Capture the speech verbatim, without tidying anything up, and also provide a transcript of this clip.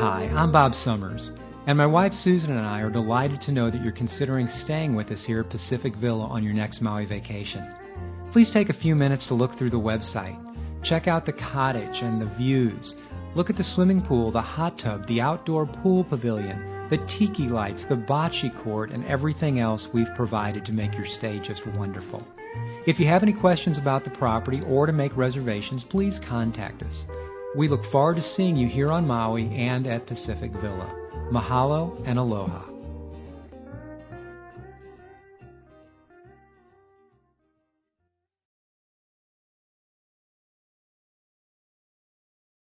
Hi, I'm Bob Summers, and my wife Susan and I are delighted to know that you're considering staying with us here at Pacific Villa on your next Maui vacation. Please take a few minutes to look through the website. Check out the cottage and the views. Look at the swimming pool, the hot tub, the outdoor pool pavilion, the tiki lights, the bocce court, and everything else we've provided to make your stay just wonderful. If you have any questions about the property or to make reservations, please contact us. We look forward to seeing you here on Maui and at Pacific Villa. Mahalo and aloha.